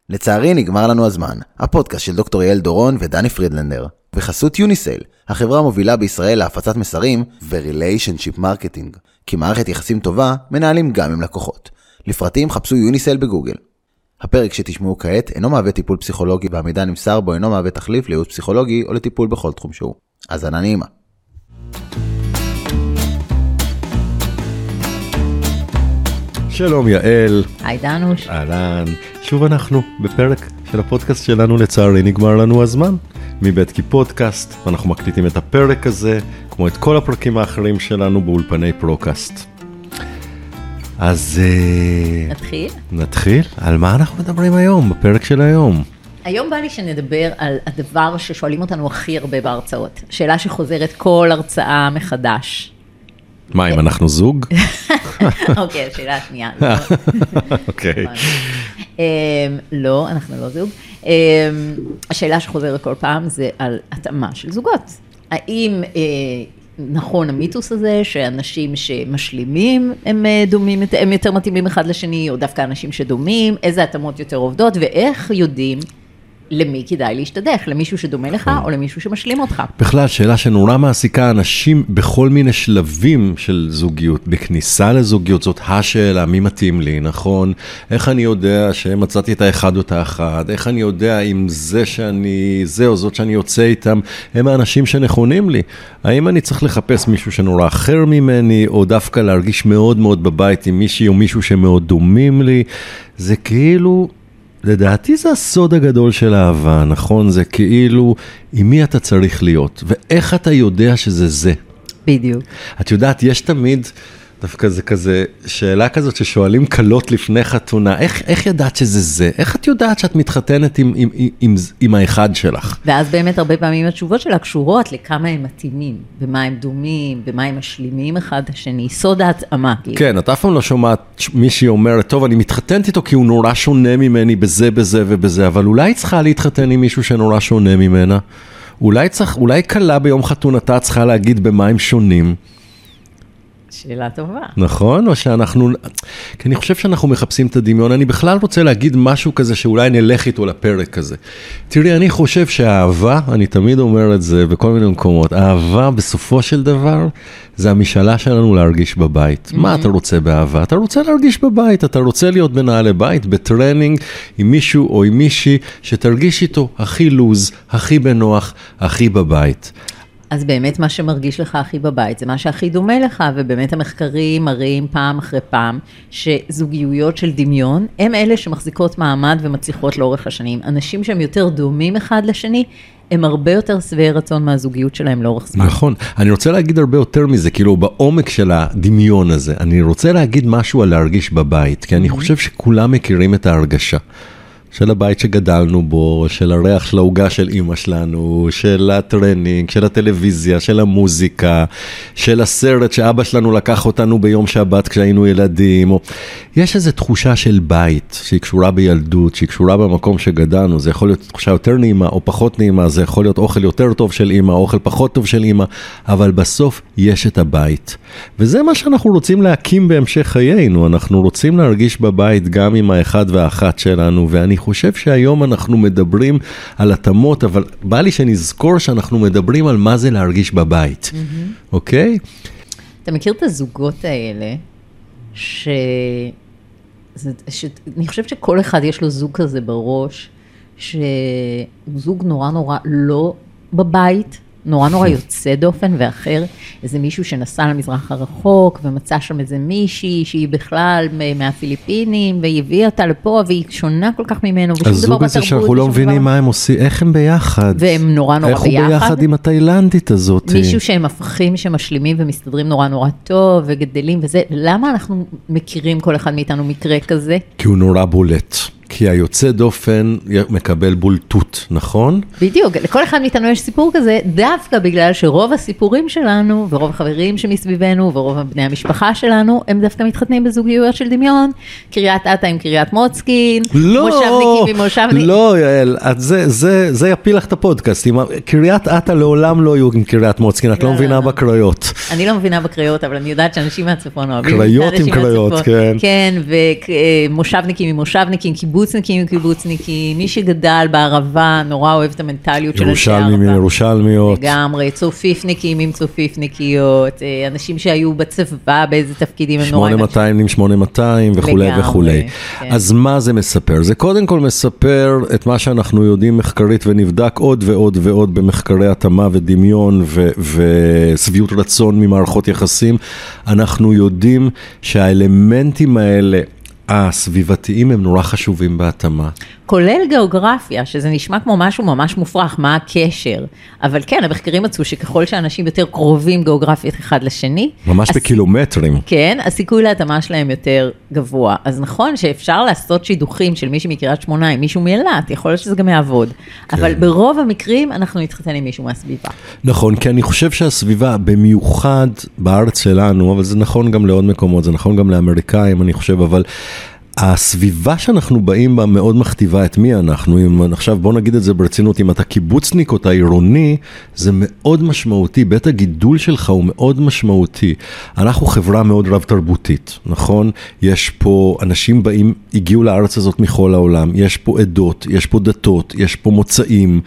לצערי נגמר לנו הזמן, הפודקאסט של דוקטור יעל דורון ודני פרידלנדר, וחסות יוניסייל, החברה המובילה בישראל להפצת מסרים ו-relationship marketing, כי מערכת יחסים טובה מנהלים גם עם לקוחות. לפרטים חפשו יוניסייל בגוגל. הפרק שתשמעו כעת אינו מהווה טיפול פסיכולוגי והמידע נמסר בו אינו מהווה תחליף לייעוץ פסיכולוגי או לטיפול בכל תחום שהוא. האזנה נעימה. שלום יעל. היי דנוש. אהלן. שוב אנחנו בפרק של הפודקאסט שלנו, לצערי נגמר לנו הזמן. מבית כי פודקאסט, אנחנו מקליטים את הפרק הזה, כמו את כל הפרקים האחרים שלנו באולפני פרוקאסט. אז נתחיל? על מה אנחנו מדברים היום, בפרק של היום? היום בא לי שנדבר על הדבר ששואלים אותנו הכי הרבה בהרצאות. שאלה שחוזרת כל הרצאה מחדש. מה, אם אנחנו זוג? אוקיי, השאלה השנייה. אוקיי. לא, אנחנו לא זוג. השאלה שחוזרת כל פעם זה על התאמה של זוגות. האם נכון המיתוס הזה שאנשים שמשלימים הם דומים, הם יותר מתאימים אחד לשני, או דווקא אנשים שדומים, איזה התאמות יותר עובדות, ואיך יודעים למי כדאי להשתדך, למישהו שדומה לך או למישהו שמשלים אותך. בכלל, שאלה שנורא מעסיקה אנשים בכל מיני שלבים של זוגיות, בכניסה לזוגיות, זאת השאלה, מי מתאים לי, נכון? איך אני יודע שמצאתי את האחד או את האחד? איך אני יודע אם זה או זאת שאני יוצא איתם, הם האנשים שנכונים לי? האם אני צריך לחפש מישהו שנורא אחר ממני, או דווקא להרגיש מאוד מאוד בבית עם מישהי או מישהו שמאוד דומים לי? זה כאילו... לדעתי זה הסוד הגדול של האהבה, נכון? זה כאילו, עם מי אתה צריך להיות, ואיך אתה יודע שזה זה. בדיוק. את יודעת, יש תמיד, דווקא זה כזה, שאלה כזאת ששואלים קלות לפני חתונה, איך ידעת שזה זה? איך את יודעת שאת מתחתנת עם האחד שלך? ואז באמת הרבה פעמים התשובות שלה קשורות לכמה הם מתאימים, במה הם דומים, במה הם משלימים אחד השני, סוד ההתאמה. כן, את אף פעם לא שומעת מישהי אומרת, טוב, אני מתחתנת איתו כי הוא נורא שונה ממני בזה, בזה ובזה, אבל אולי צריכה להתחתן עם מישהו שנורא שונה ממנה? אולי קלה ביום חתונתה צריכה להגיד במה הם שונים? שאלה טובה. נכון? או שאנחנו, כי אני חושב שאנחנו מחפשים את הדמיון, אני בכלל רוצה להגיד משהו כזה שאולי נלך איתו לפרק הזה. תראי, אני חושב שהאהבה, אני תמיד אומר את זה בכל מיני מקומות, האהבה בסופו של דבר, זה המשאלה שלנו להרגיש בבית. מה אתה רוצה באהבה? אתה רוצה להרגיש בבית, אתה רוצה להיות בנעלי בית, בטרנינג, עם מישהו או עם מישהי, שתרגיש איתו הכי לוז, הכי בנוח, הכי בבית. אז באמת מה שמרגיש לך הכי בבית, זה מה שהכי דומה לך, ובאמת המחקרים מראים פעם אחרי פעם, שזוגיות של דמיון, הם אלה שמחזיקות מעמד ומצליחות לאורך השנים. אנשים שהם יותר דומים אחד לשני, הם הרבה יותר שבעי רצון מהזוגיות שלהם לאורך זמן. נכון, אני רוצה להגיד הרבה יותר מזה, כאילו בעומק של הדמיון הזה, אני רוצה להגיד משהו על להרגיש בבית, כי אני חושב שכולם מכירים את ההרגשה. של הבית שגדלנו בו, של הריח של ההוגה של אמא שלנו, של הטרנינג, של הטלוויזיה, של המוזיקה, של הסרט שאבא שלנו לקח אותנו ביום שבת כשהיינו ילדים. יש איזו תחושה של בית שהיא קשורה בילדות, שהיא קשורה במקום שגדלנו. זה יכול להיות תחושה יותר נעימה או פחות נעימה, זה יכול להיות אוכל יותר טוב של אמא, אוכל פחות טוב של אמא, אבל בסוף יש את הבית. וזה מה שאנחנו רוצים להקים בהמשך חיינו. אנחנו רוצים להרגיש בבית גם עם האחד והאחת שלנו, ואני חושב שהיום אנחנו מדברים על התאמות, אבל בא לי שנזכור שאנחנו מדברים על מה זה להרגיש בבית. אוקיי? אתה מכיר את הזוגות האלה, אני חושבת שכל אחד יש לו זוג כזה בראש, שזוג נורא נורא לא בבית, נורא יוצא דופן ואחר, איזה מישהו שנסע למזרח הרחוק ומצא שם איזה מישהי שהיא בכלל מהפיליפינים והיא הביאה אותה לפה והיא שונה כל כך ממנו ושום דבר בתרבות. הזוג הזה שאנחנו לא מבינים מה הם עושים, איך הם ביחד? והם נורא ביחד. איך הוא ביחד עם התאילנדית הזאת? מישהו שהם הפכים שמשלימים ומסתדרים נורא טוב וגדלים וזה, למה אנחנו מכירים כל אחד מאיתנו מקרה כזה? כי הוא נורא בולט. כי היוצא דופן מקבל בולטות, נכון? בדיוק, לכל אחד מאיתנו יש סיפור כזה, דווקא בגלל שרוב הסיפורים שלנו, ורוב החברים שמסביבנו, ורוב בני המשפחה שלנו, הם דווקא מתחתנים בזוגיות של דמיון, קריית אתא עם קריית מוצקין, מושבניקים עם מושבניקים. לא, יעל, זה יפיל לך את הפודקאסט, קריית אתא לעולם לא יהיו עם קריית מוצקין, את לא מבינה בקריות. אני לא מבינה בקריות, אבל אני יודעת שאנשים מהצפון אוהבים. קריות עם קריות, כן. כן, ומושבניקים עם מושבניקים, קיבוצניקים וקיבוצניקים, מי שגדל בערבה נורא אוהב את המנטליות של אנשי הערבה. ירושלמים, ירושלמיות. לגמרי, צופיפניקים עם צופיפניקיות, אנשים שהיו בצבא באיזה תפקידים. 8200 עם 8200 וכולי וכולי. אז מה זה מספר? זה קודם כל מספר את מה שאנחנו יודעים מחקרית ונבדק עוד ועוד ועוד במחקרי התאמה ודמיון וסביעות רצון ממערכות יחסים. אנחנו יודעים שהאלמנטים האלה הסביבתיים הם נורא חשובים בהתאמה. כולל גיאוגרפיה, שזה נשמע כמו משהו ממש מופרך, מה הקשר? אבל כן, המחקרים מצאו שככל שאנשים יותר קרובים גיאוגרפית אחד לשני, ממש בקילומטרים. כן, הסיכוי להתאמה שלהם יותר גבוה. אז נכון שאפשר לעשות שידוכים של מישהו מקריית שמונה, עם מישהו מאילת, יכול להיות שזה גם יעבוד. כן. אבל ברוב המקרים אנחנו נתחתן עם מישהו מהסביבה. נכון, כי אני חושב שהסביבה, במיוחד בארץ שלנו, אבל זה נכון גם לעוד מקומות, זה נכון גם לאמריקאים, אני חושב, אבל הסביבה שאנחנו באים בה מאוד מכתיבה את מי אנחנו. אם עכשיו בוא נגיד את זה ברצינות, אם אתה קיבוצניק או אתה עירוני, זה מאוד משמעותי, בית הגידול שלך הוא מאוד משמעותי. אנחנו חברה מאוד רב תרבותית, נכון? יש פה אנשים באים, הגיעו לארץ הזאת מכל העולם, יש פה עדות, יש פה דתות, יש פה מוצאים,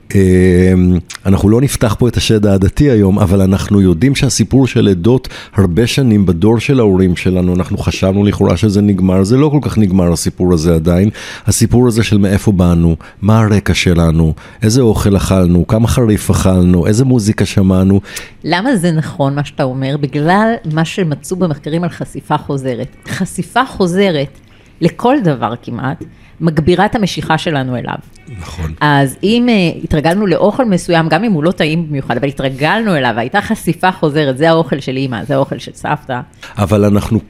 אנחנו לא נפתח פה את השד העדתי היום, אבל אנחנו יודעים שהסיפור של עדות הרבה שנים בדור של ההורים שלנו, אנחנו חשבנו לכאורה שזה נגמר, זה לא כל כך נגמר הסיפור הזה עדיין, הסיפור הזה של מאיפה באנו, מה הרקע שלנו, איזה אוכל אכלנו, כמה חריף אכלנו, איזה מוזיקה שמענו. למה זה נכון מה שאתה אומר? בגלל מה שמצאו במחקרים על חשיפה חוזרת. חשיפה חוזרת לכל דבר כמעט, מגבירה את המשיכה שלנו אליו. נכון. אז אם התרגלנו לאוכל מסוים, גם אם הוא לא טעים במיוחד, אבל התרגלנו אליו, הייתה חשיפה חוזרת, זה האוכל של אמא, זה האוכל של סבתא. אבל אנחנו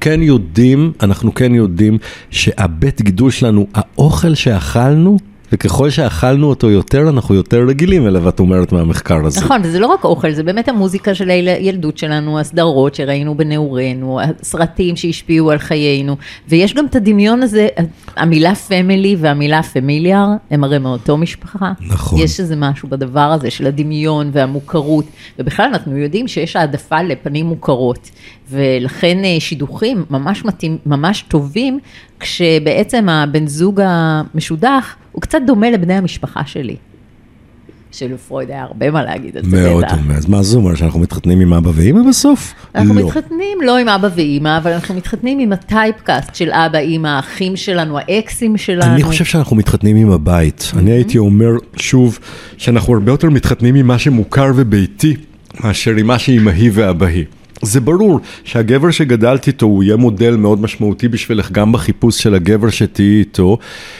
כן יודעים שהבית גידול שלנו, האוכל שאכלנו, וככל שאכלנו אותו יותר, אנחנו יותר רגילים אליו, את אומרת מהמחקר הזה. נכון, וזה לא רק אוכל, זה באמת המוזיקה של הילדות שלנו, הסדרות שראינו בנעורינו, הסרטים שהשפיעו על חיינו, ויש גם את הדמיון הזה, המילה פמילי והמילה פמיליאר, הם הרי מאותו משפחה. נכון. יש איזה משהו בדבר הזה של הדמיון והמוכרות, ובכלל אנחנו יודעים שיש העדפה לפנים מוכרות, ולכן שידוכים ממש טובים, כשבעצם הבן זוג המשודח, הוא קצת דומה לבני המשפחה שלי. של פרויד היה הרבה מה להגיד על זה. מאוד דומה. אז מה זה אומר? שאנחנו מתחתנים עם אבא ואמא בסוף? אנחנו מתחתנים לא עם אבא ואמא, אבל אנחנו מתחתנים עם הטייפקאסט של אבא, אמא, האחים שלנו, האקסים שלנו. אני חושב שאנחנו מתחתנים עם הבית. אני הייתי אומר שוב, שאנחנו הרבה יותר מתחתנים עם מה שמוכר וביתי, מאשר עם מה שאמהי ואבהי. זה ברור שהגבר שגדלת איתו הוא יהיה מודל מאוד משמעותי בשבילך גם בחיפוש של הגבר שתהיי איתו.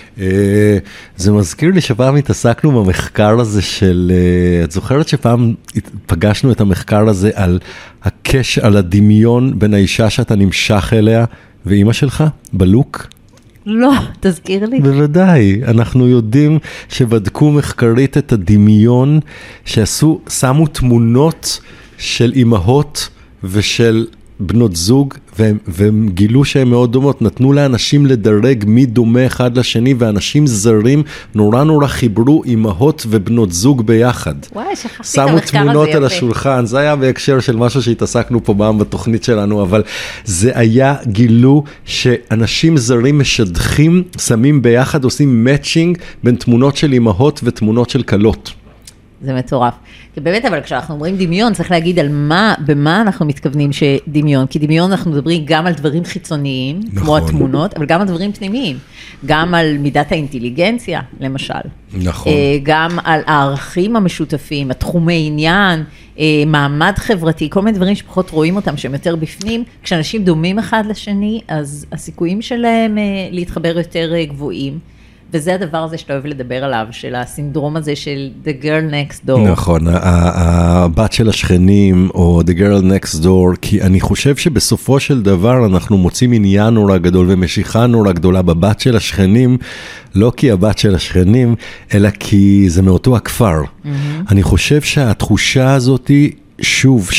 זה מזכיר לי שפעם התעסקנו במחקר הזה של, את זוכרת שפעם פגשנו את המחקר הזה על הדמיון בין האישה שאתה נמשך אליה ואימא שלך בלוק? לא, תזכיר לי. בוודאי, אנחנו יודעים שבדקו מחקרית את הדמיון ששמו תמונות של אימהות ושל בנות זוג, והם גילו שהן מאוד דומות, נתנו לאנשים לדרג מי דומה אחד לשני, ואנשים זרים נורא חיברו אימהות ובנות זוג ביחד. וואי, שכחתי את המחקר הזה. שמו תמונות על השולחן, זה היה בהקשר של משהו שהתעסקנו פה פעם בתוכנית שלנו, אבל זה היה גילו שאנשים זרים משדכים, שמים ביחד, עושים מאצ'ינג בין תמונות של אימהות ותמונות של קלות. זה מטורף. כי באמת, אבל כשאנחנו אומרים דמיון, צריך להגיד על במה אנחנו מתכוונים שדמיון. כי דמיון אנחנו מדברים גם על דברים חיצוניים, נכון. כמו התמונות, אבל גם על דברים פנימיים. גם על מידת האינטליגנציה, למשל. נכון. גם על הערכים המשותפים, התחומי עניין, מעמד חברתי, כל מיני דברים שפחות רואים אותם, שהם יותר בפנים. כשאנשים דומים אחד לשני, אז הסיכויים שלהם להתחבר יותר גבוהים. וזה הדבר הזה שאתה אוהב לדבר עליו, של הסינדרום הזה של The Girl Next Door. נכון, הבת של השכנים, או The Girl Next Door, כי אני חושב שבסופו של דבר אנחנו מוצאים עניין נורא גדול, ומשיכה נורא גדולה בבת של השכנים, לא כי הבת של השכנים, אלא כי זה מאותו הכפר. אני חושב שהתחושה הזאת היא, שוב, של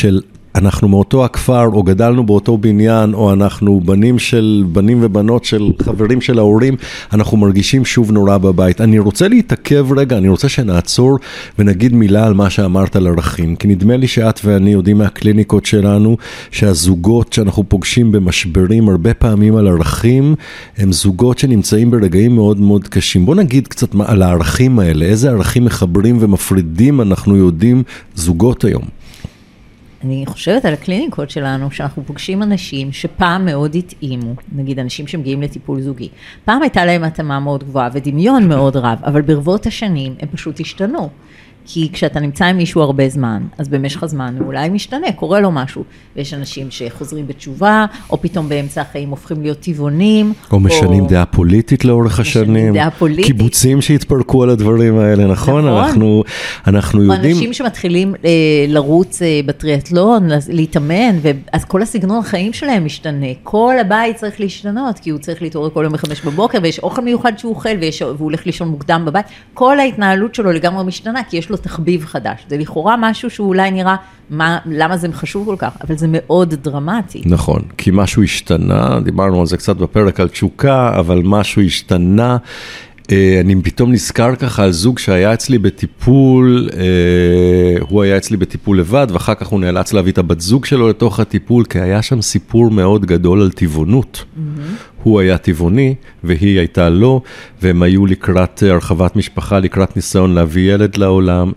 אנחנו מאותו הכפר, או גדלנו באותו בניין, או אנחנו בנים ובנות של חברים של ההורים, אנחנו מרגישים שוב נורא בבית. אני רוצה להתעכב רגע, אני רוצה שנעצור ונגיד מילה על מה שאמרת על ערכים, כי נדמה לי שאת ואני יודעים מהקליניקות שלנו, שהזוגות שאנחנו פוגשים במשברים הרבה פעמים על ערכים, הם זוגות שנמצאים ברגעים מאוד מאוד קשים. בוא נגיד קצת על הערכים האלה, איזה ערכים מחברים ומפרידים אנחנו יודעים זוגות היום. אני חושבת על הקליניקות שלנו, שאנחנו פוגשים אנשים שפעם מאוד התאימו, נגיד אנשים שמגיעים לטיפול זוגי. פעם הייתה להם התאמה מאוד גבוהה ודמיון מאוד רב, אבל ברבות השנים הם פשוט השתנו. כי כשאתה נמצא עם מישהו הרבה זמן, אז במשך הזמן הוא אולי משתנה, קורה לו משהו. ויש אנשים שחוזרים בתשובה, או פתאום באמצע החיים הופכים להיות טבעונים. או משנים דעה פוליטית לאורך השנים. דעה פוליטית. קיבוצים שהתפרקו על הדברים האלה, נכון? אנחנו יודעים. אנשים שמתחילים לרוץ בטריאטלון, להתאמן, אז כל הסגנון החיים שלהם משתנה. כל הבית צריך להשתנות, כי הוא צריך להתעורר כל יום ב5 בבוקר, ויש אוכל מיוחד שהוא אוכל, והוא הולך לישון מוקדם בבית. כל ההתנהלות שלו לגמרי משתנה, כי יש לו תחביב חדש. זה לכאורה משהו שאולי נראה למה זה חשוב כל כך, אבל זה מאוד דרמטי. נכון, כי משהו השתנה, דיברנו על זה קצת בפרק על תשוקה, אבל משהו השתנה. אני פתאום נזכר ככה על זוג שהיה אצלי בטיפול, הוא היה אצלי בטיפול לבד, ואחר כך הוא נאלץ להביא את הבת זוג שלו לתוך הטיפול, כי היה שם סיפור מאוד גדול על טבעונות. הוא היה טבעוני, והיא הייתה לא, והם היו לקראת הרחבת משפחה, לקראת ניסיון להביא ילד לעולם,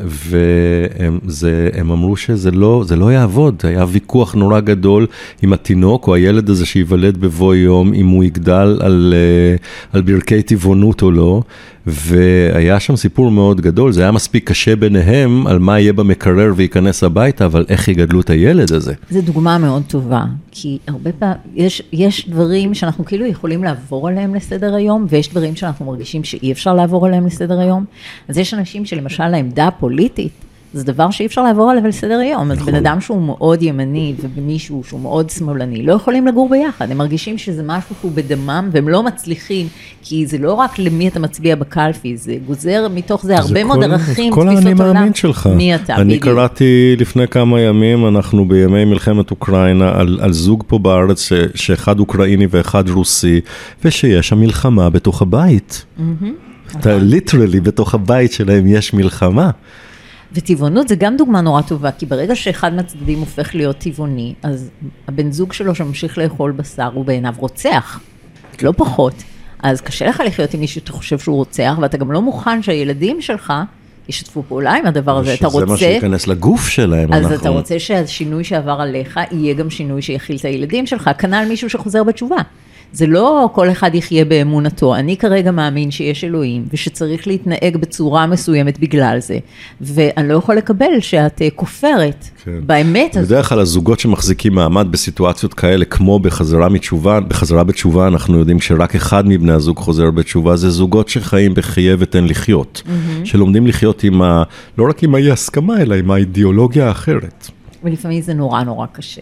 והם אמרו שזה לא יעבוד. היה ויכוח נורא גדול עם התינוק, או הילד הזה שיוולד בבוא יום, אם הוא יגדל על ברכי טבעונות או לא, והיה שם סיפור מאוד גדול. זה היה מספיק קשה ביניהם על מה יהיה במקרר וייכנס הביתה, אבל איך יגדלו את הילד הזה. זו דוגמה מאוד טובה, כי הרבה פעמים יש דברים שאנחנו כאילו יכולים לעבור עליהם לסדר היום, ויש דברים שאנחנו מרגישים שאי אפשר לעבור עליהם לסדר היום. אז יש אנשים שלמשל העמדה הפוליטית, זה דבר שאי אפשר לעבור עליו לסדר היום. אז בן אדם שהוא מאוד ימני ומישהו שהוא מאוד שמאלני, לא יכולים לגור ביחד. הם מרגישים שזה משהו שהוא בדמם, והם לא מצליחים, כי זה לא רק למי אתה מצביע בקלפי, זה גוזר מתוך זה הרבה מאוד ערכים, כל האני מאמין שלך. מי אתה? אני קראתי לפני כמה ימים, אנחנו בימי מלחמת אוקראינה, על זוג פה בארץ, שאחד אוקראיני ואחד רוסי, ושיש שם מלחמה בתוך הבית. ליטרלי בתוך הבית שלהם יש מלחמה. וטבעונות זה גם דוגמה נורא טובה, כי ברגע שאחד מהצדדים הופך להיות טבעוני, אז הבן זוג שלו שממשיך לאכול בשר, הוא בעיניו רוצח, לא פחות. אז קשה לך לחיות עם מישהו שאתה חושב שהוא רוצח, ואתה גם לא מוכן שהילדים שלך ישתפו פעולה עם הדבר הזה. אתה רוצה... שזה מה שיכנס לגוף שלהם. אז אתה רוצה שהשינוי שעבר עליך יהיה גם שינוי שיכיל את הילדים שלך, כנ"ל מישהו שחוזר בתשובה. זה לא כל אחד יחיה באמונתו, אני כרגע מאמין שיש אלוהים, ושצריך להתנהג בצורה מסוימת בגלל זה, ואני לא יכול לקבל שאת כופרת באמת. בדרך כלל הזוגות שמחזיקים מעמד בסיטואציות כאלה, כמו בחזרה בתשובה, אנחנו יודעים שרק אחד מבני הזוג חוזר בתשובה, זה זוגות שחיים בחיה ותן לחיות, שלומדים לחיות לא רק עם האי הסכמה, אלא עם האידיאולוגיה האחרת. ולפעמים זה נורא נורא קשה.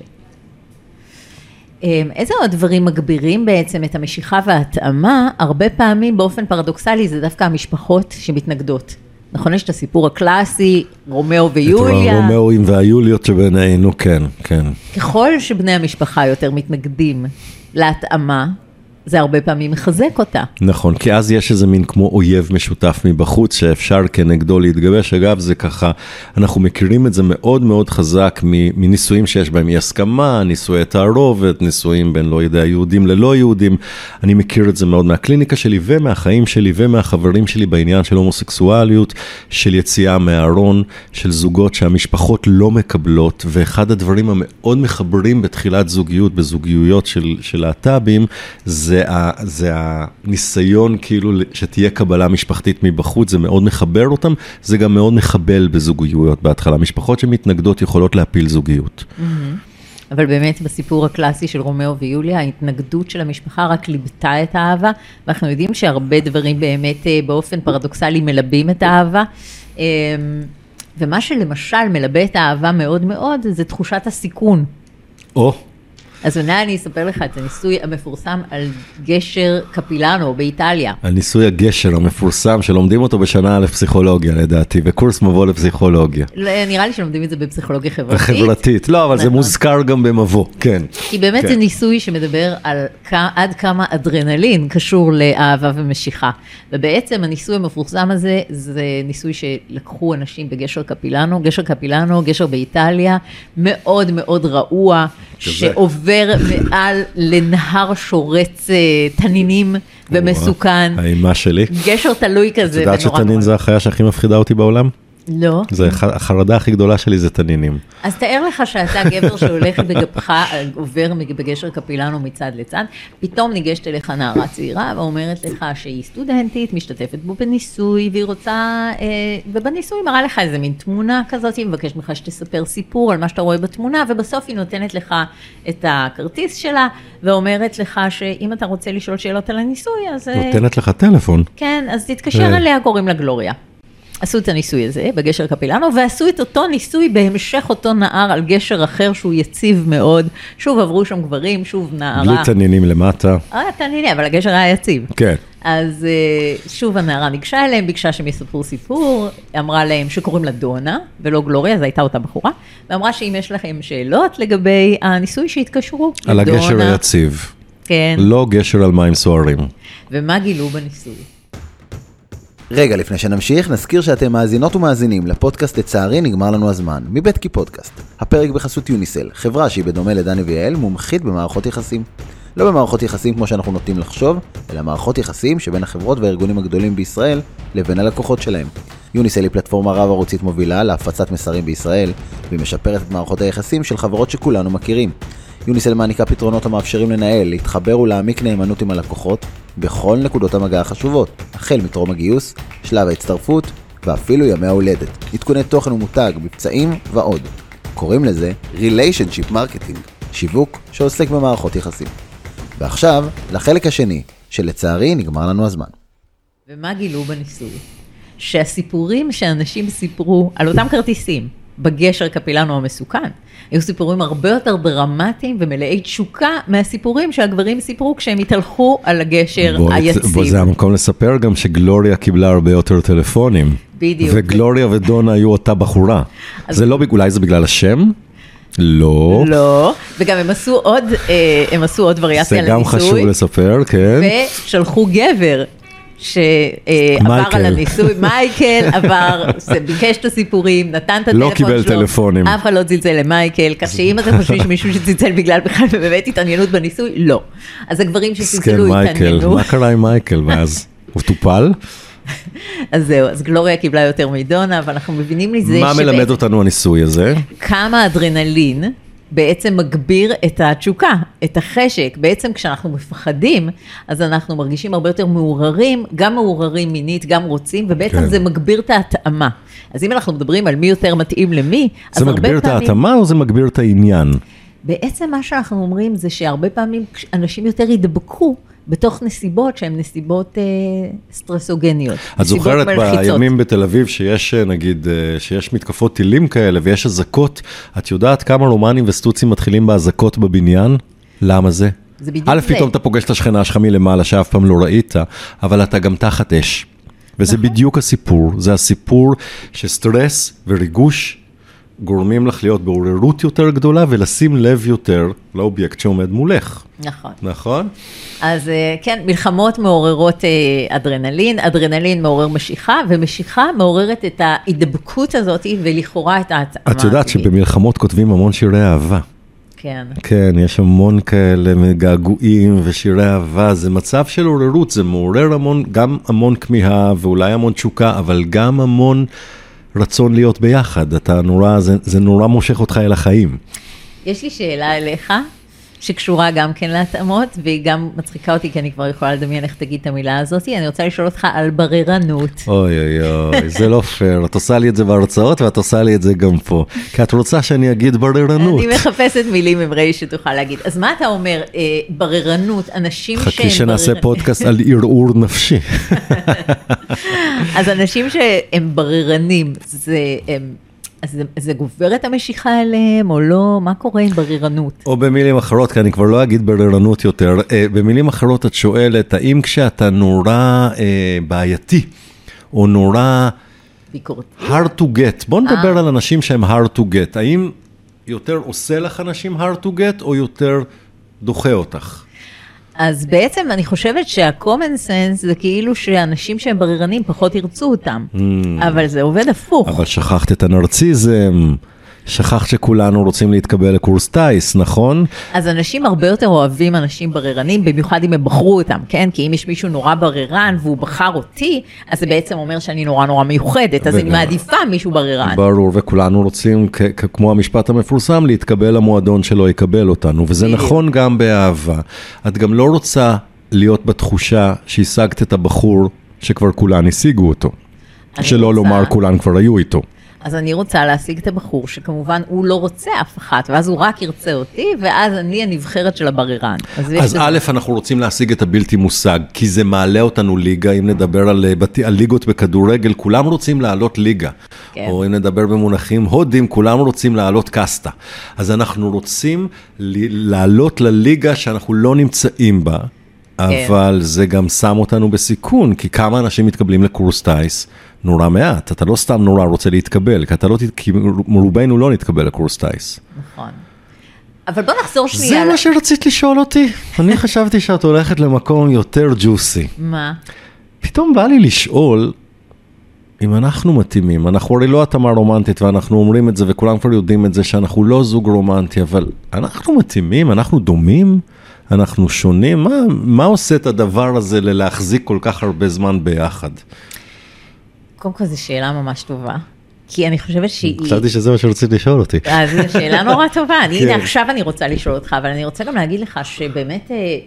איזה עוד דברים מגבירים בעצם את המשיכה וההתאמה? הרבה פעמים באופן פרדוקסלי זה דווקא המשפחות שמתנגדות. נכון, יש את הסיפור הקלאסי, רומאו ויוליה. את הרומאוים והיוליות שבינינו, כן, כן. ככל שבני המשפחה יותר מתנגדים להתאמה, זה הרבה פעמים מחזק אותה. נכון, כי אז יש איזה מין כמו אויב משותף מבחוץ, שאפשר כנגדו להתגבש. אגב, זה ככה, אנחנו מכירים את זה מאוד מאוד חזק מניסויים שיש בהם אי הסכמה, ניסויי תערובת, ניסויים בין לא יודע, יהודים ללא יהודים. אני מכיר את זה מאוד מהקליניקה שלי ומהחיים שלי ומהחברים שלי בעניין של הומוסקסואליות, של יציאה מהארון, של זוגות שהמשפחות לא מקבלות, ואחד הדברים המאוד מחברים בתחילת זוגיות, בזוגיות של להט"בים, זה הניסיון כאילו שתהיה קבלה משפחתית מבחוץ, זה מאוד מחבר אותם, זה גם מאוד מחבל בזוגיות בהתחלה. משפחות שמתנגדות יכולות להפיל זוגיות. אבל באמת בסיפור הקלאסי של רומאו ויוליה, ההתנגדות של המשפחה רק ליבתה את האהבה, ואנחנו יודעים שהרבה דברים באמת באופן פרדוקסלי מלבים את האהבה, ומה שלמשל מלבה את האהבה מאוד מאוד, זה תחושת הסיכון. אז אולי אני אספר לך את הניסוי המפורסם על גשר קפילנו באיטליה. הניסוי הגשר המפורסם שלומדים אותו בשנה א' פסיכולוגיה לדעתי, וקורס מבוא לפסיכולוגיה. נראה לי שלומדים את זה בפסיכולוגיה חברתית. חברתית, לא, אבל זה מוזכר גם במבוא, כן. כי באמת זה ניסוי שמדבר על עד כמה אדרנלין קשור לאהבה ומשיכה. ובעצם הניסוי המפורסם הזה, זה ניסוי שלקחו אנשים בגשר קפילנו, גשר קפילנו, גשר באיטליה, מאוד מאוד רעוע, שעובר מעל לנהר שורץ תנינים ומסוכן. האימה שלי. גשר תלוי כזה. את יודעת שתנין זה החיה שהכי מפחידה אותי בעולם? לא. החרדה הכי גדולה שלי זה תנינים. אז תאר לך שאתה גבר שהולך בגפך, עובר בגשר קפילנו מצד לצד, פתאום ניגשת אליך נערה צעירה, ואומרת לך שהיא סטודנטית, משתתפת בו בניסוי, והיא רוצה, ובניסוי מראה לך איזה מין תמונה כזאת, היא מבקשת ממך שתספר סיפור על מה שאתה רואה בתמונה, ובסוף היא נותנת לך את הכרטיס שלה, ואומרת לך שאם אתה רוצה לשאול שאלות על הניסוי, אז... נותנת לך טלפון. כן, אז תתקשר אליה, קוראים לה גלוריה. עשו את הניסוי הזה בגשר קפילנו, ועשו את אותו ניסוי בהמשך אותו נהר על גשר אחר שהוא יציב מאוד. שוב עברו שם גברים, שוב נערה. בלי תנינים למטה. תנינים, אבל הגשר היה יציב. כן. אז שוב הנערה ניגשה אליהם, ביקשה שהם יספרו סיפור, אמרה להם שקוראים לה דונה, ולא גלוריה, זו הייתה אותה בחורה, ואמרה שאם יש לכם שאלות לגבי הניסוי שהתקשרו, על הגשר היציב. כן. לא גשר על מים סוערים. ומה גילו בניסוי? רגע לפני שנמשיך, נזכיר שאתם מאזינות ומאזינים לפודקאסט לצערי נגמר לנו הזמן, מבית קי פודקאסט. הפרק בחסות יוניסל, חברה שהיא בדומה לדני ויעל, מומחית במערכות יחסים. לא במערכות יחסים כמו שאנחנו נוטים לחשוב, אלא מערכות יחסים שבין החברות והארגונים הגדולים בישראל לבין הלקוחות שלהם. יוניסל היא פלטפורמה רב ערוצית מובילה להפצת מסרים בישראל, והיא משפרת את מערכות היחסים של חברות שכולנו מכירים. יוניסל מעניקה פתרונות המאפשרים לנהל, להתחבר ולהעמיק נאמנות עם הלקוחות בכל נקודות המגע החשובות, החל מטרום הגיוס, שלב ההצטרפות ואפילו ימי ההולדת, עדכוני תוכן ומותג, מבצעים ועוד. קוראים לזה Relationship Marketing, שיווק שעוסק במערכות יחסים. ועכשיו, לחלק השני, שלצערי נגמר לנו הזמן. ומה גילו בניסוי? שהסיפורים שאנשים סיפרו על אותם כרטיסים, בגשר קפילנו המסוכן, היו סיפורים הרבה יותר דרמטיים ומלאי תשוקה מהסיפורים שהגברים סיפרו כשהם התהלכו על הגשר היציב. זה המקום לספר גם שגלוריה קיבלה הרבה יותר טלפונים. בדיוק. וגלוריה ודונה היו אותה בחורה. זה לא, אולי זה בגלל השם? לא. לא, וגם הם עשו עוד וריאציה לניסוי. זה גם חשוב לספר, כן. ושלחו גבר. שעבר על הניסוי, מייקל עבר, ביקש את הסיפורים, נתן את הטלפון שלו. לא קיבל טלפונים. אף אחד לא צלצל למייקל, כך שאם אתם חושבים שמישהו שצלצל בגלל בכלל ובאמת התעניינות בניסוי, לא. אז הגברים שצלצלו התעניינו. מה קרה עם מייקל ואז? הוא טופל? אז זהו, אז גלוריה קיבלה יותר מדונה, ואנחנו מבינים לזה מה מלמד אותנו הניסוי הזה? כמה אדרנלין בעצם מגביר את התשוקה, את החשק. בעצם כשאנחנו מפחדים, אז אנחנו מרגישים הרבה יותר מעוררים, גם מעוררים מינית, גם רוצים, ובעצם זה מגביר את ההתאמה. אז אם אנחנו מדברים על מי יותר מתאים למי, אז הרבה פעמים... זה מגביר את ההתאמה או זה מגביר את העניין? בעצם מה שאנחנו אומרים זה שהרבה פעמים אנשים יותר ידבקו בתוך נסיבות שהן נסיבות סטרסוגניות. את זוכרת בימים בתל אביב שיש נגיד, שיש מתקפות טילים כאלה ויש אזעקות, את יודעת כמה רומנים וסטוצים מתחילים בהזעקות בבניין? למה זה? זה בדיוק זה. א', פתאום אתה פוגש את השכנה שלך מלמעלה שאף פעם לא ראית, אבל אתה גם תחת אש. וזה בדיוק הסיפור, זה הסיפור שסטרס וריגוש גורמים לך להיות בעוררות יותר גדולה ולשים לב יותר לאובייקט שעומד מולך. נכון. נכון? אז כן, מלחמות מעוררות אדרנלין, אדרנלין מעורר משיכה, ומשיכה מעוררת את ההידבקות הזאת ולכאורה את ההתאמה. את יודעת שבמלחמות כותבים המון שירי אהבה. כן. כן, יש המון כאלה מגעגועים ושירי אהבה, זה מצב של עוררות, זה מעורר המון, גם המון כמיהה ואולי המון תשוקה, אבל גם המון רצון להיות ביחד. אתה נורא, זה נורא מושך אותך אל החיים. יש לי שאלה אליך, שקשורה גם כן להתאמות, והיא גם מצחיקה אותי, כי אני כבר יכולה לדמיין איך תגיד את המילה הזאת. אני רוצה לשאול אותך על בררנות. אוי אוי אוי, זה לא פייר. את עושה לי את זה בהרצאות, ואת עושה לי את זה גם פה. כי את רוצה שאני אגיד בררנות. אני מחפשת מילים עם ראי שתוכל להגיד. אז מה אתה אומר, בררנות, אנשים שהם... חכי שנעשה פודקאסט על ערעור נפשי. אז אנשים שהם בררנים, זה הם... אז זה גובר את המשיכה אליהם, או לא? מה קורה עם בררנות? או במילים אחרות, כי אני כבר לא אגיד בררנות יותר, במילים אחרות את שואלת, האם כשאתה נורא בעייתי, או נורא ביקורתי. hard to get, בוא נדבר על אנשים שהם hard to get, האם יותר עושה לך אנשים hard to get, או יותר דוחה אותך? אז בעצם אני חושבת שה-common sense זה כאילו שאנשים שהם בררנים פחות ירצו אותם, אבל זה עובד הפוך. אבל שכחת את הנרציזם, שכחת שכולנו רוצים להתקבל לקורס טייס, נכון? אז אנשים הרבה יותר אוהבים אנשים בררנים, במיוחד אם הם בחרו אותם, כן? כי אם יש מישהו נורא בררן והוא בחר אותי, אז זה בעצם אומר שאני נורא נורא מיוחדת, אז אני מעדיפה מישהו בררן. ברור, וכולנו רוצים, כמו המשפט המפורסם, להתקבל למועדון שלא יקבל אותנו, וזה נכון גם באהבה. את גם לא רוצה להיות בתחושה שהשגת את הבחור שכבר כולן השיגו אותו, שלא לומר כולן כבר היו איתו. אז אני רוצה להשיג את הבחור שכמובן הוא לא רוצה אף אחת, ואז הוא רק ירצה אותי, ואז אני הנבחרת של הבררן. אז א', אנחנו רוצים להשיג את הבלתי מושג, כי זה מעלה אותנו ליגה, אם נדבר על ליגות בכדורגל, כולם רוצים לעלות ליגה. כן. או אם נדבר במונחים הודים, כולם רוצים לעלות קסטה. אז אנחנו רוצים לעלות לליגה שאנחנו לא נמצאים בה, אבל זה גם שם אותנו בסיכון, כי כמה אנשים מתקבלים לקורס טייס, נורא מעט, אתה לא סתם נורא רוצה להתקבל, כי רובנו לא נתקבל לקורס טייס. נכון. אבל בוא נחזור שנייה. זה מה שרצית לשאול אותי. אני חשבתי שאת הולכת למקום יותר ג'וסי. מה? פתאום בא לי לשאול, אם אנחנו מתאימים, אנחנו הרי לא התאמה רומנטית, ואנחנו אומרים את זה, וכולם כבר יודעים את זה, שאנחנו לא זוג רומנטי, אבל אנחנו מתאימים, אנחנו דומים, אנחנו שונים, מה עושה את הדבר הזה ללהחזיק כל כך הרבה זמן ביחד? קודם כל, זו שאלה ממש טובה, כי אני חושבת שהיא... חשבתי שזה מה שרצית לשאול אותי. אז זו שאלה נורא טובה, הנה עכשיו אני רוצה לשאול אותך, אבל אני רוצה גם להגיד לך שבאמת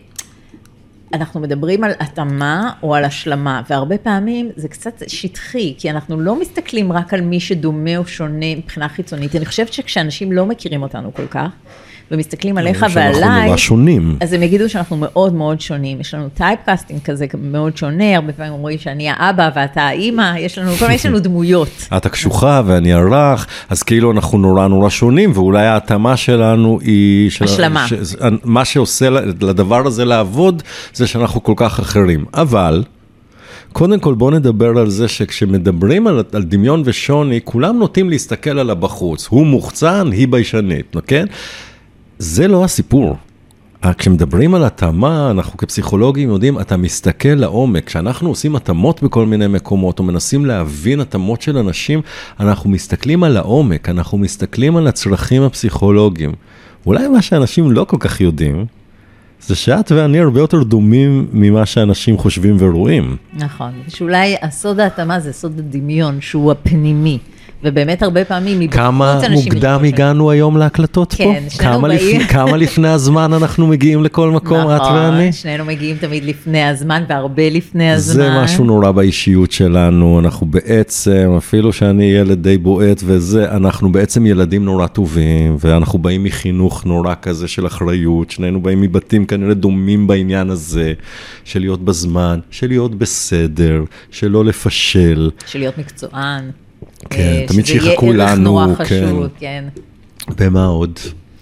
אנחנו מדברים על התאמה או על השלמה, והרבה פעמים זה קצת שטחי, כי אנחנו לא מסתכלים רק על מי שדומה או שונה מבחינה חיצונית, אני חושבת שכשאנשים לא מכירים אותנו כל כך, ומסתכלים עליך ועליי, שאנחנו נורא שונים. אז הם יגידו שאנחנו מאוד מאוד שונים, יש לנו טייפקאסטינג כזה מאוד שונה, הרבה פעמים אומרים שאני האבא ואתה האמא, יש לנו דמויות. אתה קשוחה ואני ערך, אז כאילו אנחנו נורא נורא שונים, ואולי ההתאמה שלנו היא... השלמה. מה שעושה לדבר הזה לעבוד, זה שאנחנו כל כך אחרים. אבל... קודם כל בוא נדבר על זה שכשמדברים על דמיון ושוני, כולם נוטים להסתכל על הבחוץ. הוא מוחצן, היא ביישנית, כן? זה לא הסיפור. כשמדברים על התאמה, אנחנו כפסיכולוגים יודעים, אתה מסתכל לעומק. כשאנחנו עושים התאמות בכל מיני מקומות, או מנסים להבין התאמות של אנשים, אנחנו מסתכלים על העומק, אנחנו מסתכלים על הצרכים הפסיכולוגיים. אולי מה שאנשים לא כל כך יודעים, זה שאת ואני הרבה יותר דומים ממה שאנשים חושבים ורואים. נכון, שאולי הסוד ההתאמה זה סוד הדמיון, שהוא הפנימי. ובאמת הרבה פעמים... כמה מוקדם הגענו היום להקלטות פה? כן, שנינו באים. כמה לפני הזמן אנחנו מגיעים לכל מקום, את ואני? נכון, שנינו מגיעים תמיד לפני הזמן, והרבה לפני הזמן. זה משהו נורא באישיות שלנו, אנחנו בעצם, אפילו שאני ילד די בועט וזה, אנחנו בעצם ילדים נורא טובים, ואנחנו באים מחינוך נורא כזה של אחריות, שנינו באים מבתים כנראה דומים בעניין הזה, של להיות בזמן, של להיות בסדר, של לא לפשל. של להיות מקצוען. כן, תמיד שיחכו לנו, שזה יהיה ערך נורא חשוב, כן. במה עוד?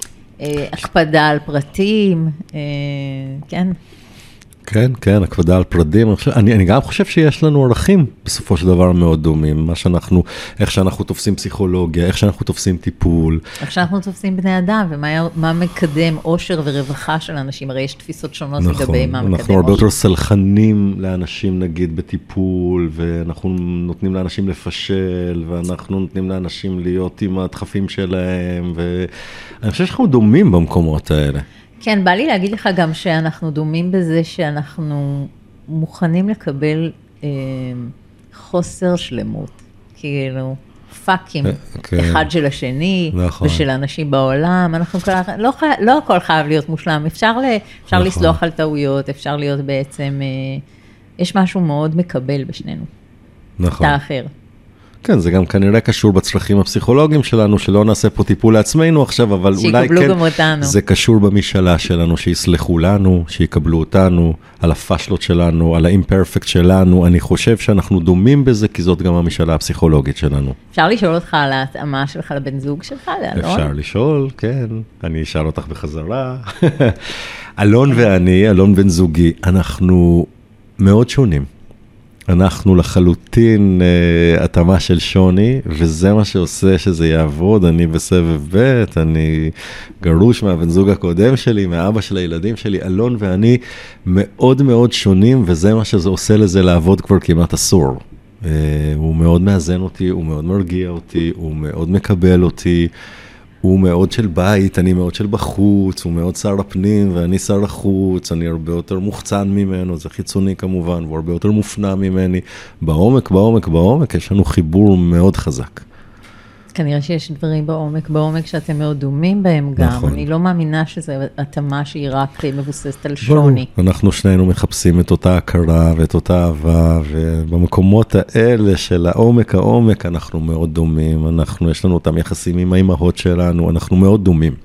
הקפדה על פרטים, כן. כן, כן, הקפדה על פרדים. אני גם חושב שיש לנו ערכים בסופו של דבר מאוד דומים. איך שאנחנו תופסים פסיכולוגיה, איך שאנחנו תופסים טיפול. איך שאנחנו תופסים בני אדם, ומה מקדם אושר ורווחה של אנשים. הרי יש תפיסות שונות לגבי מה מקדם אושר. אנחנו הרבה יותר סלחנים לאנשים, נגיד, בטיפול, ואנחנו נותנים לאנשים לפשל, ואנחנו נותנים לאנשים להיות עם הדחפים שלהם, ואני חושב שאנחנו דומים במקומות האלה. כן, בא לי להגיד לך גם שאנחנו דומים בזה שאנחנו מוכנים לקבל חוסר שלמות, כאילו פאקים, אחד של השני ושל אנשים בעולם, אנחנו לא הכל חייב להיות מושלם, אפשר לסלוח על טעויות, אפשר להיות בעצם, יש משהו מאוד מקבל בשנינו, אתה אחר. כן, זה גם כנראה קשור בצרכים הפסיכולוגיים שלנו, שלא נעשה פה טיפול לעצמנו עכשיו, אבל אולי כן, זה קשור במשאלה שלנו, שיסלחו לנו, שיקבלו אותנו, על הפשלות שלנו, על האימפרפקט שלנו. אני חושב שאנחנו דומים בזה, כי זאת גם המשאלה הפסיכולוגית שלנו. אפשר לשאול אותך על ההתאמה שלך לבן זוג שלך, לאלון? אפשר לשאול, כן. אני אשאל אותך בחזרה. אלון ואני, אלון בן זוגי, אנחנו מאוד שונים. אנחנו לחלוטין התאמה של שוני, וזה מה שעושה שזה יעבוד. אני בסבב ב', אני גרוש מהבן זוג הקודם שלי, מהאבא של הילדים שלי. אלון ואני מאוד מאוד שונים, וזה מה שזה עושה לזה לעבוד כבר כמעט עשור. הוא מאוד מאזן אותי, הוא מאוד מרגיע אותי, הוא מאוד מקבל אותי, הוא מאוד של בית, אני מאוד של בחוץ, הוא מאוד שר הפנים ואני שר החוץ, אני הרבה יותר מוחצן ממנו, זה חיצוני כמובן, והוא הרבה יותר מופנע ממני. בעומק, יש לנו חיבור מאוד חזק. כנראה שיש דברים בעומק שאתם מאוד דומים בהם גם. נכון. אני לא מאמינה שזו התאמה שהיא רק מבוססת על שוני. אנחנו שנינו מחפשים את אותה הכרה ואת אותה אהבה, ובמקומות האלה של העומק, אנחנו מאוד דומים. יש לנו אותם יחסים עם האימהות שלנו, אנחנו מאוד דומים.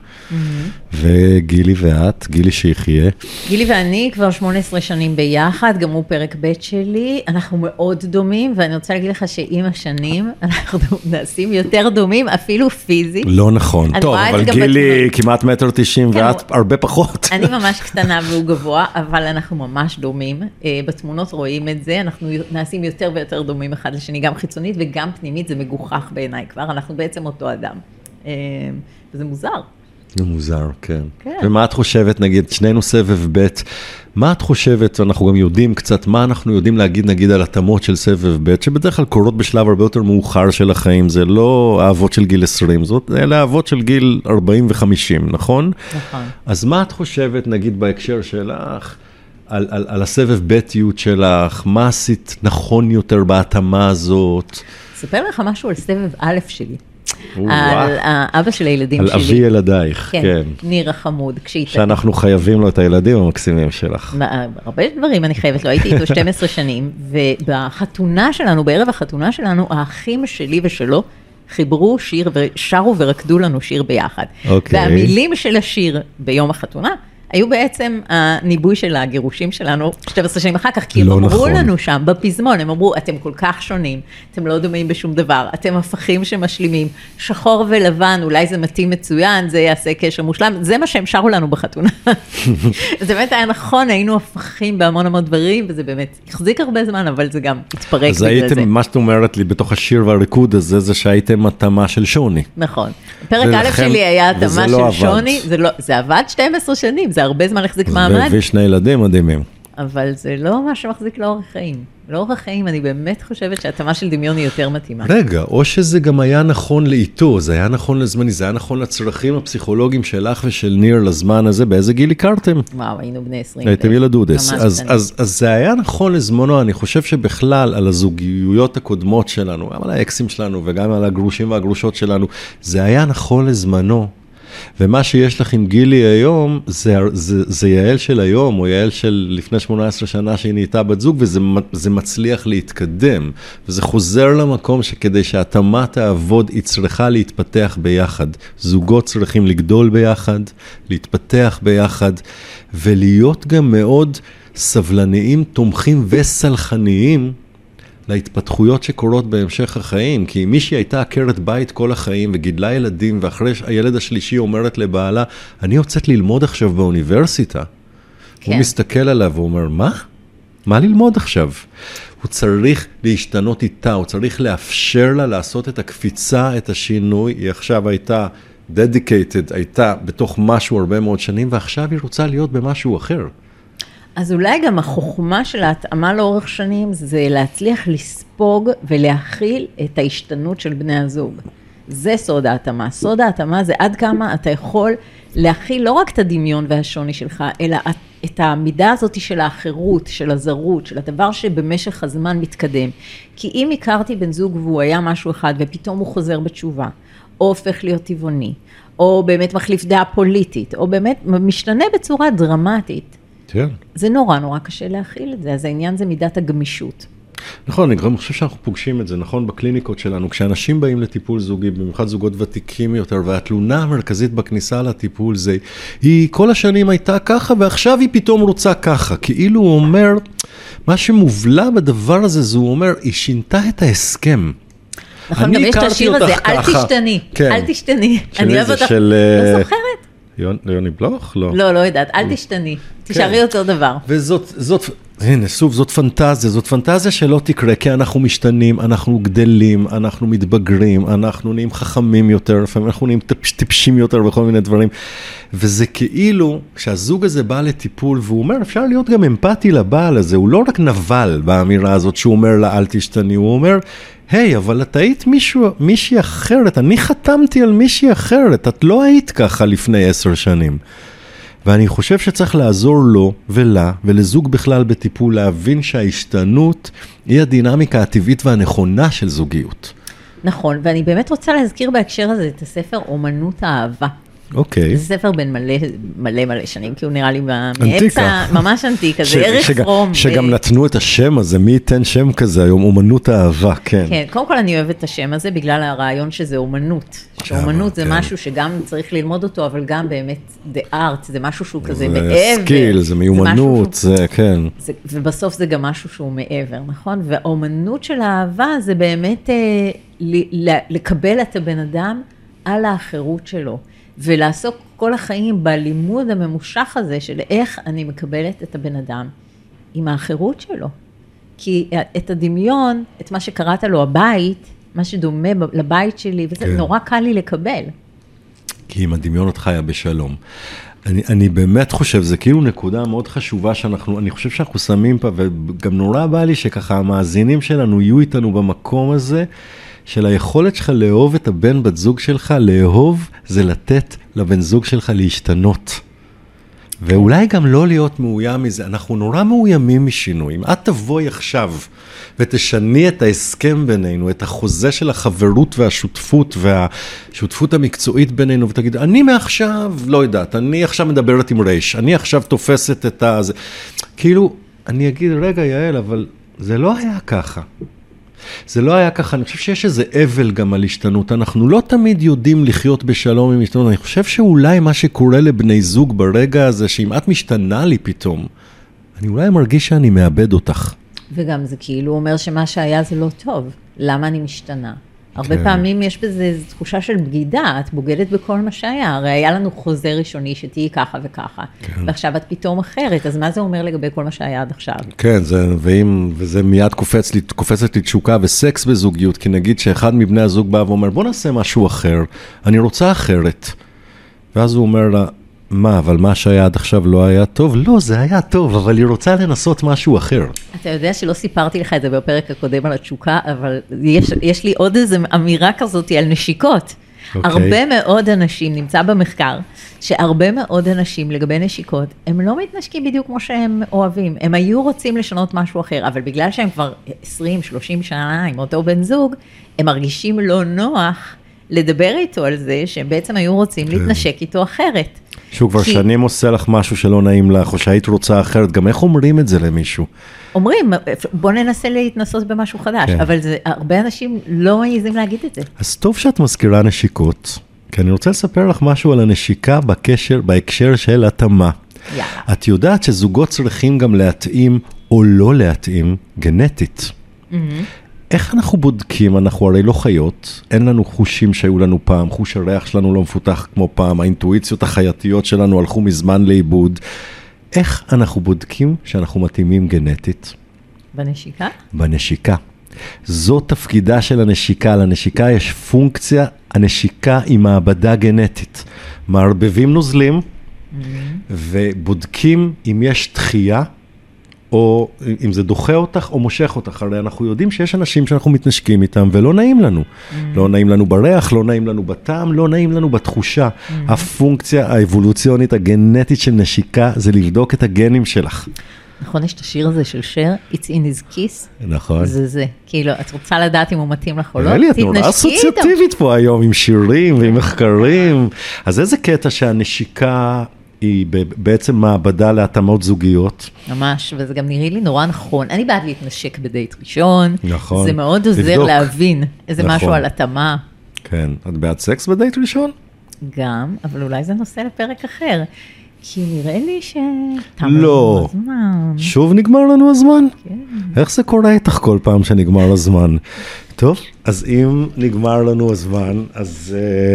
וגילי ואת, גילי שיחיה. גילי ואני כבר 18 שנים ביחד, גם הוא פרק ב' שלי, אנחנו מאוד דומים, ואני רוצה להגיד לך שעם השנים, אנחנו נעשים יותר דומים, אפילו פיזית. לא נכון, טוב, אבל גילי כמעט 1.90 מטר, ואת הרבה פחות. אני ממש קטנה והוא גבוה, אבל אנחנו ממש דומים, בתמונות רואים את זה, אנחנו נעשים יותר ויותר דומים אחד לשני, גם חיצונית וגם פנימית, זה מגוחך בעיניי כבר, אנחנו בעצם אותו אדם, וזה מוזר. זה מוזר, כן. ומה את חושבת, נגיד, שנינו סבב ב', מה את חושבת, אנחנו גם יודעים קצת, מה אנחנו יודעים להגיד, נגיד, על התאמות של סבב ב', שבדרך כלל קורות בשלב הרבה יותר מאוחר של החיים, זה לא האהבות של גיל 20, אלה האהבות של גיל 40 ו-50, נכון? נכון. אז מה את חושבת, נגיד, בהקשר שלך, על הסבב ב'-יות שלך, מה עשית נכון יותר בהתאמה הזאת? ספר לך משהו על סבב א' שלי. על האבא של הילדים שלי. על אבי ילדייך, כן. ניר החמוד. שאנחנו חייבים לו את הילדים המקסימים שלך. הרבה דברים אני חייבת לו, הייתי איתו 12 שנים, ובחתונה שלנו, בערב החתונה שלנו, האחים שלי ושלו חיברו שיר ושרו ורקדו לנו שיר ביחד. והמילים של השיר ביום החתונה, היו בעצם הניבוי של הגירושים שלנו 12 שנים אחר כך, כי הם אמרו לנו שם בפזמון, הם אמרו, אתם כל כך שונים, אתם לא דומים בשום דבר, אתם הפכים שמשלימים, שחור ולבן, אולי זה מתאים מצוין, זה יעשה קשר מושלם, זה מה שהם שרו לנו בחתונה. זה באמת היה נכון, היינו הפכים בהמון המון דברים, וזה באמת החזיק הרבה זמן, אבל זה גם התפרק בגלל זה. אז הייתם, מה שאת אומרת לי, בתוך השיר והריקוד הזה, זה שהייתם התאמה של שוני. נכון. פרק א' שלי היה התאמה של שוני, זה עבד 12 שנים, זה הרבה זמן החזיק מעמד. והביא שני ילדים מדהימים. אבל זה לא מה שמחזיק לאורך חיים. לאורך חיים אני באמת חושבת שהתאמה של דמיון היא יותר מתאימה. רגע, או שזה גם היה נכון לאיתו, זה היה נכון לזמני, זה היה נכון לצרכים הפסיכולוגיים שלך ושל ניר לזמן הזה, באיזה גיל הכרתם? וואו, היינו בני 20. הייתם ילדודס. אז זה היה נכון לזמנו, אני חושב שבכלל על הזוגיות הקודמות שלנו, גם על האקסים שלנו וגם על הגרושים והגרושות שלנו, זה היה נכון לזמנו. ומה שיש לך עם גילי היום, זה יעל של היום, או יעל של לפני 18 שנה שהיא נהייתה בת זוג, וזה מצליח להתקדם. וזה חוזר למקום שכדי שהתאמה תעבוד, היא צריכה להתפתח ביחד. זוגות צריכים לגדול ביחד, להתפתח ביחד, ולהיות גם מאוד סבלניים, תומכים וסלחניים, להתפתחויות שקורות בהמשך החיים, כי מישהי הייתה עקרת בית כל החיים וגידלה ילדים, ואחרי הילד השלישי אומרת לבעלה, אני יוצאת ללמוד עכשיו באוניברסיטה. כן. הוא מסתכל עליו ואומר, מה? מה ללמוד עכשיו? הוא צריך להשתנות איתה, הוא צריך לאפשר לה לעשות את הקפיצה, את השינוי. היא עכשיו הייתה dedicated, הייתה בתוך משהו הרבה מאוד שנים, ועכשיו היא רוצה להיות במשהו אחר. אז אולי גם החוכמה של ההתאמה לאורך שנים, זה להצליח לספוג ולהכיל את ההשתנות של בני הזוג. זה סוד ההתאמה. סוד ההתאמה זה עד כמה אתה יכול להכיל לא רק את הדמיון והשוני שלך, אלא את המידה הזאת של האחרות, של הזרות, של הדבר שבמשך הזמן מתקדם. כי אם הכרתי בן זוג והוא היה משהו אחד, ופתאום הוא חוזר בתשובה, או הופך להיות טבעוני, או באמת מחליף דעה פוליטית, או באמת משתנה בצורה דרמטית, כן. זה נורא קשה להכיל את זה, אז העניין זה מידת הגמישות. נכון, אני חושב שאנחנו פוגשים את זה, נכון, בקליניקות שלנו, כשאנשים באים לטיפול זוגי, במיוחד זוגות ותיקים יותר, והתלונה המרכזית בכניסה לטיפול זה, היא כל השנים הייתה ככה, ועכשיו היא פתאום רוצה ככה, כאילו הוא אומר, מה שמובלע בדבר הזה, זה הוא אומר, היא שינתה את ההסכם. נכון, גם יש את השיר הזה, אל תשתני, אל תשתני, אני אוהב אותך, לא זוכרת? ליוני בלוך? לא. לא יודעת, אל תשתני, תשארי אותו דבר. וזאת, הנה, סוף, זאת פנטזיה שלא תקרה, כי אנחנו משתנים, אנחנו גדלים, אנחנו מתבגרים, אנחנו נהיים חכמים יותר, לפעמים אנחנו נהיים טיפשים יותר בכל מיני דברים, וזה כאילו, כשהזוג הזה בא לטיפול, והוא אומר, אפשר להיות גם אמפתי לבעל הזה, הוא לא רק נבל באמירה הזאת, שהוא אומר לה, אל תשתני, הוא אומר, היי, אבל את היית מישהי אחרת, אני חתמתי על מישהי אחרת, את לא היית ככה לפני 10 שנים. ואני חושב שצריך לעזור לו ולה, ולזוג בכלל בטיפול, להבין שההשתנות היא הדינמיקה הטבעית והנכונה של זוגיות. נכון, ואני באמת רוצה להזכיר בהקשר הזה את הספר אומנות האהבה. אוקיי. זה ספר בין מלא שנים, כי הוא נראה לי מאמצע, ממש אנטיקה, זה ערך פרום. שגם נתנו את השם הזה, מי ייתן שם כזה היום, אומנות האהבה, כן. כן, קודם כל אני אוהבת את השם הזה, בגלל הרעיון שזה אומנות. שאומנות זה משהו שגם צריך ללמוד אותו, אבל גם באמת the art, זה משהו שהוא כזה מעבר. זה סקיל, זה מיומנות, זה כן. ובסוף זה גם משהו שהוא מעבר, נכון? והאומנות של האהבה זה באמת לקבל את הבן אדם על האחרות שלו. ולעסוק כל החיים בלימוד הממושך הזה של איך אני מקבלת את הבן אדם עם האחרות שלו. כי את הדמיון, את מה שקראת לו הבית, מה שדומה לבית שלי, וזה נורא קל לי לקבל. כי אם הדמיון אותך היה בשלום. אני באמת חושב, זה כאילו נקודה מאוד חשובה אני חושב שאנחנו שמים פה, וגם נורא בא לי שככה המאזינים שלנו יהיו איתנו במקום הזה, של היכולת שלך לאהוב את הבן בת זוג שלך, לאהוב זה לתת לבן זוג שלך להשתנות. ואולי גם לא להיות מאוים מזה, אנחנו נורא מאוימים משינויים. את תבואי עכשיו ותשני את ההסכם בינינו, את החוזה של החברות והשותפות והשותפות המקצועית בינינו, ותגיד, אני מעכשיו, לא יודעת, אני עכשיו מדברת עם רש, אני עכשיו תופסת את הזה. כאילו, אני אגיד, רגע יעל, אבל זה לא היה ככה. זה לא היה ככה, אני חושב שיש איזה אבל גם על השתנות, אנחנו לא תמיד יודעים לחיות בשלום עם השתנות, אני חושב שאולי מה שקורה לבני זוג ברגע הזה, שאם את משתנה לי פתאום, אני אולי מרגיש שאני מאבד אותך. וגם זה כאילו אומר שמה שהיה זה לא טוב, למה אני משתנה? הרבה פעמים יש בזה תחושה של בגידה, את בוגדת בכל מה שהיה, הרי היה לנו חוזה ראשוני שתהי ככה וככה, ועכשיו את פתאום אחרת, אז מה זה אומר לגבי כל מה שהיה עד עכשיו? כן, וזה מיד קופצת לי תשוקה וסקס בזוגיות, כי נגיד שאחד מבני הזוג בא ואומר, בוא נעשה משהו אחר, אני רוצה אחרת. ואז הוא אומר לה, מה, אבל מה שהיה עד עכשיו לא היה טוב? לא, זה היה טוב, אבל היא רוצה לנסות משהו אחר. אתה יודע שלא סיפרתי לך את זה בפרק הקודם על התשוקה, אבל יש לי עוד איזו אמירה כזאת על נשיקות. הרבה מאוד אנשים, נמצא במחקר, שהרבה מאוד אנשים לגבי נשיקות, הם לא מתנשקים בדיוק כמו שהם אוהבים. הם היו רוצים לשנות משהו אחר, אבל בגלל שהם כבר 20-30 שנה עם אותו בן זוג, הם מרגישים לא נוח לדבר איתו על זה, שהם בעצם היו רוצים להתנשק איתו אחרת. שהוא כבר שנים עושה לך משהו שלא נעים לך, או שהיית רוצה אחרת, גם איך אומרים את זה למישהו? אומרים, בוא ננסה להתנסות במשהו חדש, אבל הרבה אנשים לא מעיזים להגיד את זה. אז טוב שאת מזכירה נשיקות, כי אני רוצה לספר לך משהו על הנשיקה בהקשר של התאמה. את יודעת שזוגות צריכים גם להתאים או לא להתאים גנטית. איך אנחנו בודקים? אנחנו הרי לא חיות, אין לנו חושים שהיו לנו פעם, חוש הריח שלנו לא מפותח כמו פעם, האינטואיציות החייתיות שלנו הלכו מזמן לאיבוד. איך אנחנו בודקים שאנחנו מתאימים גנטית? בנשיקה? בנשיקה. זו תפקידה של הנשיקה, לנשיקה יש פונקציה, הנשיקה היא מעבדה גנטית. מערבבים נוזלים ובודקים אם יש דחייה, או אם זה דוחה אותך או מושך אותך, הרי אנחנו יודעים שיש אנשים שאנחנו מתנשקים איתם ולא נעים לנו. לא נעים לנו בריח, לא נעים לנו בטעם, לא נעים לנו בתחושה. הפונקציה האבולוציונית הגנטית של נשיקה זה לבדוק את הגנים שלך. נכון, יש את השיר הזה של שר, It's in his kiss. נכון. זה. כאילו, את רוצה לדעת אם הוא מתאים לך או לא? אלי, את נורא אסוציאטיבית פה היום עם שירים ועם מחקרים. אז איזה קטע שהנשיקה היא בעצם מעבדה להתאמות זוגיות. ממש, וזה גם נראה לי נורא נכון. אני בעד להתנשק בדייט ראשון. נכון. זה מאוד עוזר להבין איזה משהו על התאמה. כן. את בעד סקס בדייט ראשון? גם, אבל אולי זה נושא לפרק אחר. כי נראה לי לא. שוב נגמר לנו הזמן? כן. איך זה קורה איתך כל פעם שנגמר הזמן? טוב, אז אם נגמר לנו הזמן, אז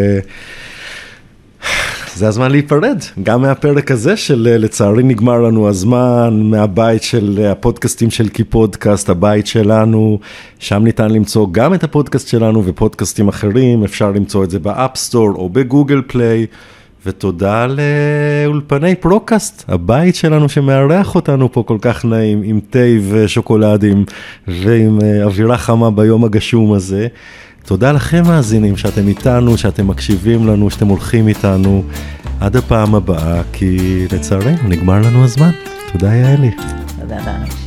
זה הזמן להיפרד. גם מהפרק הזה של לצערי נגמר לנו הזמן, מהבית של הפודקאסטים של כפודקאסט, הבית שלנו, שם ניתן למצוא גם את הפודקאסט שלנו ופודקאסטים אחרים, אפשר למצוא את זה באפסטור או בגוגל פליי, ותודה לאולפני פרוקאסט, הבית שלנו שמארח אותנו פה כל כך נעים, עם תה ושוקולדים, ועם אווירה חמה ביום הגשום הזה. תודה לכם מאזינים שאתם איתנו, שאתם מקשיבים לנו, שאתם הולכים איתנו. עד הפעם הבאה, כי לצערנו נגמר לנו הזמן. תודה יעלי. תודה דני.